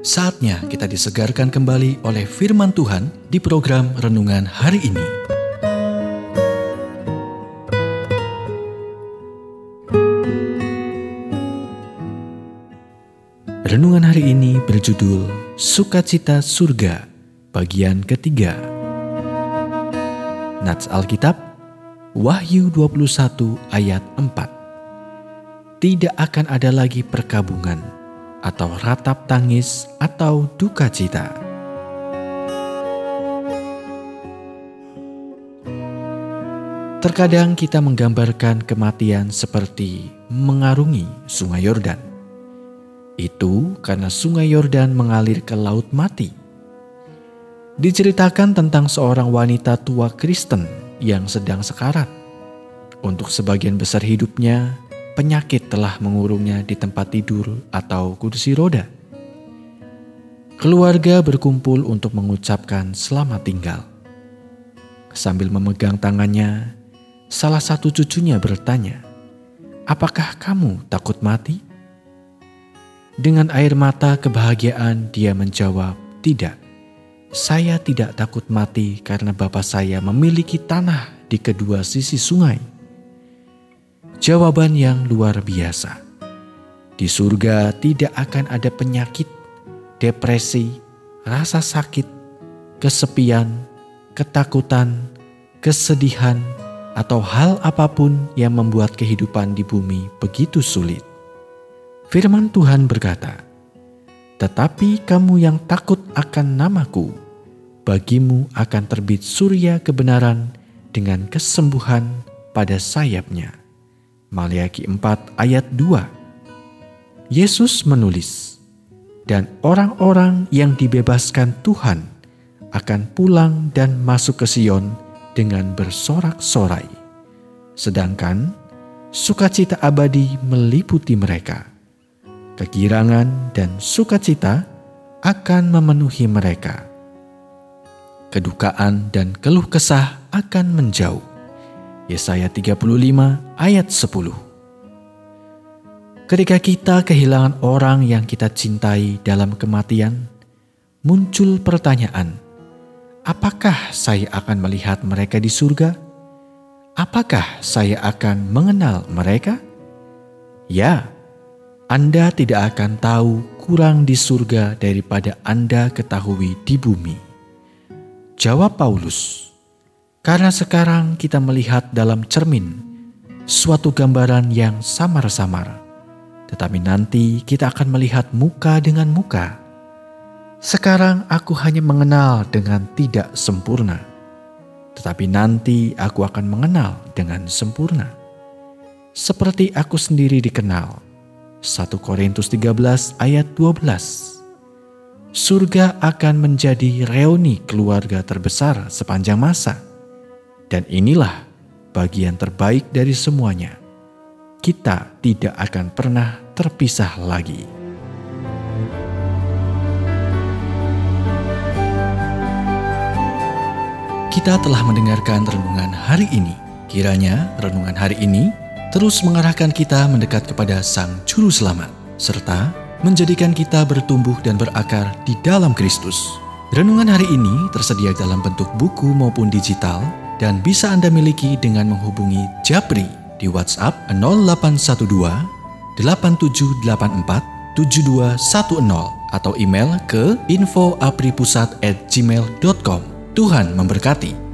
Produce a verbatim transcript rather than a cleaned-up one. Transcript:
Saatnya kita disegarkan kembali oleh firman Tuhan di program Renungan Hari Ini. Renungan hari ini berjudul Sukacita Surga, bagian ketiga. Nats Alkitab, Wahyu dua puluh satu ayat empat. Tidak akan ada lagi perkabungan, atau ratap tangis, atau duka cita. Terkadang kita menggambarkan kematian seperti mengarungi sungai Yordan. Itu karena sungai Yordan mengalir ke laut mati. Diceritakan tentang seorang wanita tua Kristen yang sedang sekarat. Untuk sebagian besar hidupnya, penyakit telah mengurungnya di tempat tidur atau kursi roda. Keluarga berkumpul untuk mengucapkan selamat tinggal. Sambil memegang tangannya, salah satu cucunya bertanya, "Apakah kamu takut mati?" Dengan air mata kebahagiaan dia menjawab, "Tidak, saya tidak takut mati karena Bapa saya memiliki tanah di kedua sisi sungai." Jawaban yang luar biasa. Di surga tidak akan ada penyakit, depresi, rasa sakit, kesepian, ketakutan, kesedihan, atau hal apapun yang membuat kehidupan di bumi begitu sulit. Firman Tuhan berkata, "Tetapi kamu yang takut akan namaku, bagimu akan terbit surya kebenaran dengan kesembuhan pada sayapnya." Maliaki empat ayat dua. Yesus menulis, "Dan orang-orang yang dibebaskan Tuhan akan pulang dan masuk ke Sion dengan bersorak-sorai. Sedangkan sukacita abadi meliputi mereka. Kegirangan dan sukacita akan memenuhi mereka. Kedukaan dan keluh kesah akan menjauh." Yesaya tiga puluh lima ayat sepuluh. Ketika kita kehilangan orang yang kita cintai dalam kematian, muncul pertanyaan, apakah saya akan melihat mereka di surga? Apakah saya akan mengenal mereka? Ya, Anda tidak akan tahu kurang di surga daripada Anda ketahui di bumi. Jawab Paulus, "Karena sekarang kita melihat dalam cermin suatu gambaran yang samar-samar, tetapi nanti kita akan melihat muka dengan muka. Sekarang aku hanya mengenal dengan tidak sempurna, tetapi nanti aku akan mengenal dengan sempurna, seperti aku sendiri dikenal." satu Korintus tiga belas ayat dua belas. Surga akan menjadi reuni keluarga terbesar sepanjang masa. Dan inilah bagian terbaik dari semuanya. Kita tidak akan pernah terpisah lagi. Kita telah mendengarkan renungan hari ini. Kiranya renungan hari ini terus mengarahkan kita mendekat kepada Sang Juru Selamat, serta menjadikan kita bertumbuh dan berakar di dalam Kristus. Renungan hari ini tersedia dalam bentuk buku maupun digital, dan bisa Anda miliki dengan menghubungi Japri di WhatsApp nol delapan satu dua delapan tujuh delapan empat tujuh dua satu nol atau email ke info apripusat at gmail dot com. Tuhan memberkati.